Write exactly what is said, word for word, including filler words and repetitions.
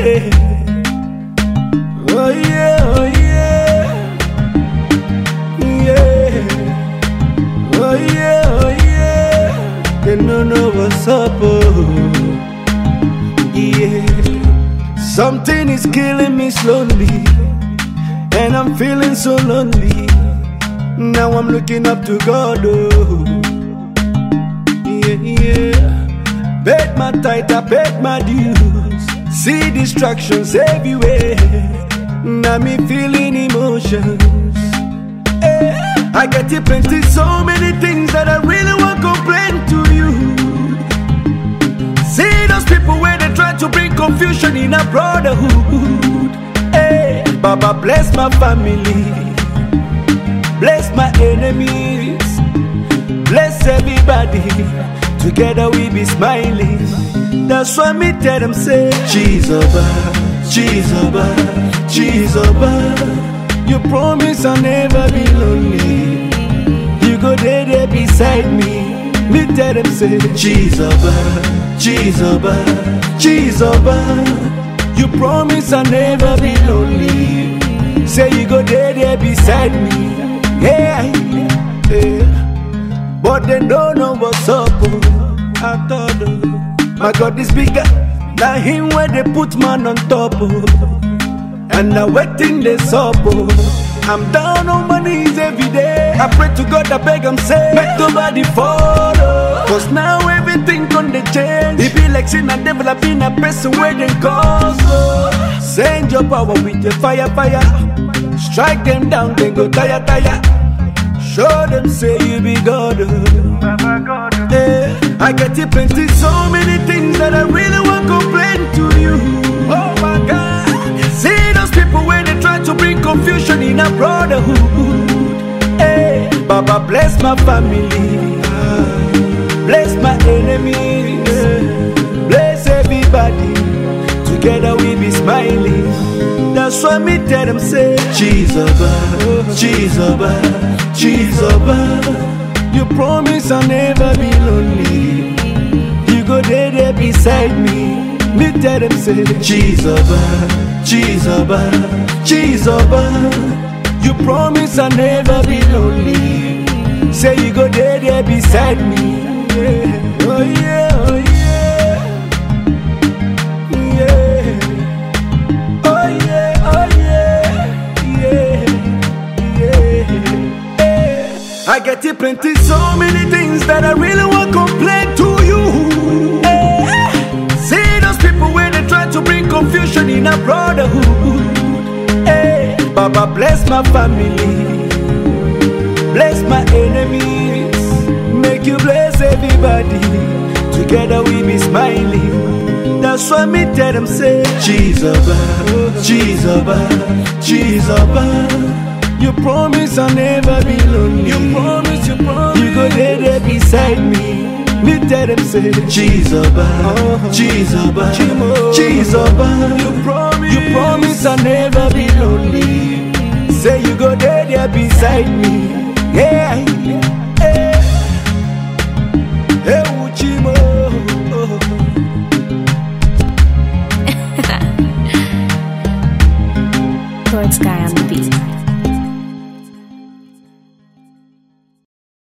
Oh yeah, oh yeah, yeah. Oh yeah, oh yeah. They don't know what's up, oh yeah. Something is killing me slowly, and I'm feeling so lonely. Now I'm looking up to God, oh yeah, yeah. Paid my tithe, I paid my dues. See distractions everywhere. Now me feeling emotions. Eh, I get it plenty, so many things that I really want to complain to you. See those people where they try to bring confusion in a brotherhood. Eh, Baba bless my family, bless my enemies, bless everybody. Together we be smiling. That's why me tell them say, Jesus, Jesus, Jesus. You promise I'll never be lonely. You go there, there beside me. Me tell them say, Jesus, Jesus, Jesus. You promise I'll never be lonely. Say you go there, there beside me. Yeah, yeah. But they don't know what's up, oh. I thought, oh, my God is bigger than him where they put man on top, oh. And now waiting this up, oh. I'm down on my knees every day. I pray to God, I beg him, say, make nobody follow. Cause now everything gonna change. It be like sin and devil, I been a person where they cause, oh. Send your power with your fire, fire. Strike them down, they go tire, tire. Show them say you be God, oh. Yeah. I get it plenty, so many things that I really want to complain to you. Oh my God. See those people when they try to bring confusion in a brotherhood. Hey, Baba bless my family, bless my enemies, bless everybody. Together we be smiling. That's why me tell them say, Jesus, Jesus, Jesus. You promise I'll never be lonely. You go there, there beside me. Me tell them say, Jesus, Jesus, Jesus. You promise I'll never be lonely. Say you go there, there beside me. Yeah. Oh yeah, oh yeah, yeah. Oh yeah, oh yeah, yeah, yeah. I get it plenty, so many things that I really want to complain to you. Eh. See those people where they try to bring confusion in a brotherhood. Eh. Baba bless my family, bless my enemies, make you bless everybody. Together we be smiling. That's why me tell them say, Jesus, Jesus, Jesus. You promise I'll never be lonely. You promise, you promise. You go there, there beside me. Me tell them say, Jesus, Jesus, Jesus. You promise, you promise I'll never be lonely. Say you go there, there beside me. Yeah, yeah. Hey, Uchimo. Lord Sky on the beat.